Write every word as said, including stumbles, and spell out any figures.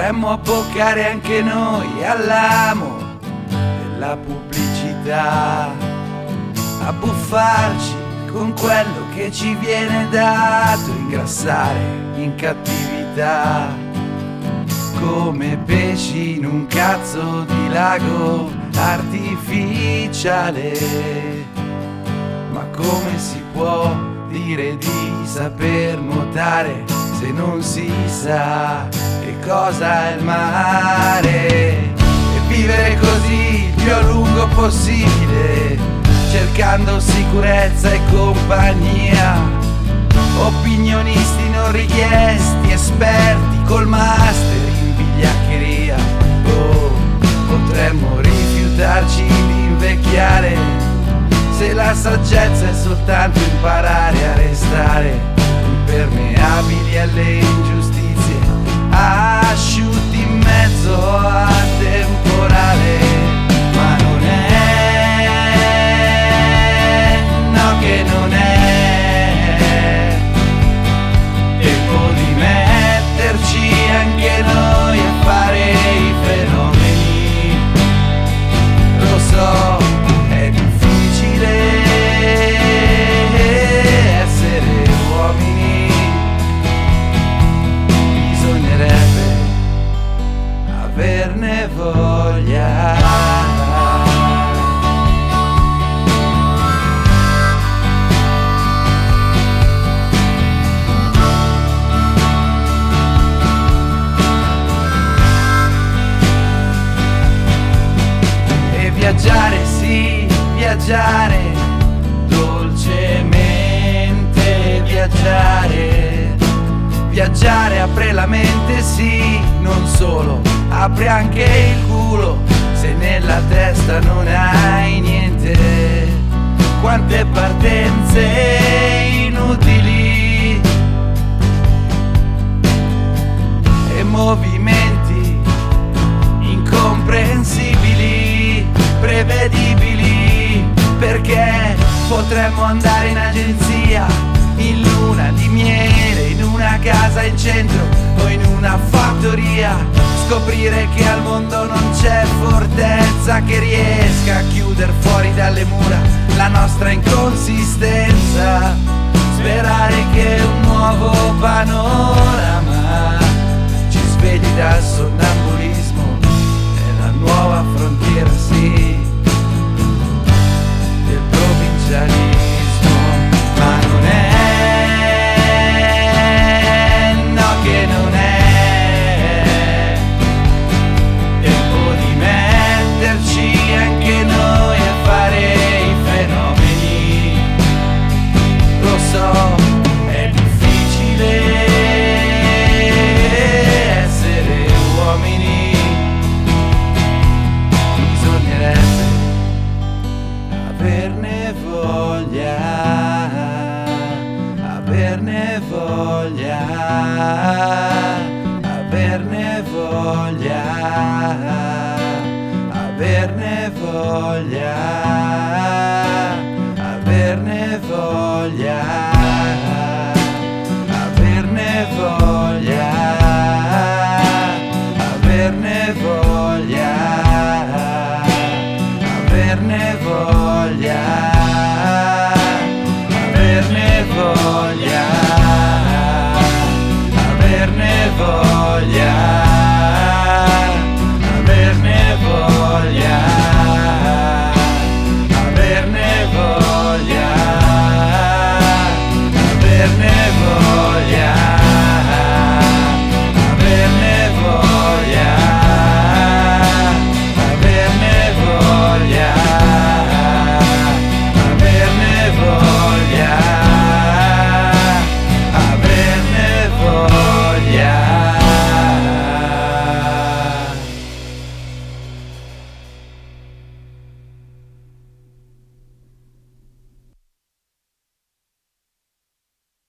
Potremmo abboccare anche noi all'amo della pubblicità, abbuffarci con quello che ci viene dato, ingrassare in cattività, come pesci in un cazzo di lago artificiale. Ma come si può dire di saper nuotare se non si sa che cosa è il mare? E vivere così il più a lungo possibile, cercando sicurezza e compagnia, opinionisti non richiesti, esperti col master in vigliaccheria. Oh, potremmo rifiutarci di invecchiare se la saggezza è soltanto imparare a restare impermeabili alle ingiustizie, asciutti in mezzo a temporale. Ma non è, no che non è tempo di metterci anche noi a fare i fenomeni. Lo so, è difficile essere uomini, bisognerebbe averne voglia. Viaggiare, sì, viaggiare, dolcemente viaggiare. Viaggiare apre la mente, sì, non solo, apre anche il culo se nella testa non hai niente. Quante partenze inutili e movimenti incomprensibili, prevedibili, perché potremmo andare in agenzia, in luna di miele, in una casa in centro o in una fattoria, scoprire che al mondo non c'è fortezza che riesca a chiudere fuori dalle mura la nostra inconsistenza, sperare che un nuovo panorama ci svegli dal sonnambulismo nella nuova frontiera, sì, del provincialismo. Ma non è, no che non è tempo di metterci anche noi a fare i fenomeni. Lo so, è difficile essere uomini, bisognerebbe averne voglia, averne voglia, averne voglia, averne voglia, averne voglia.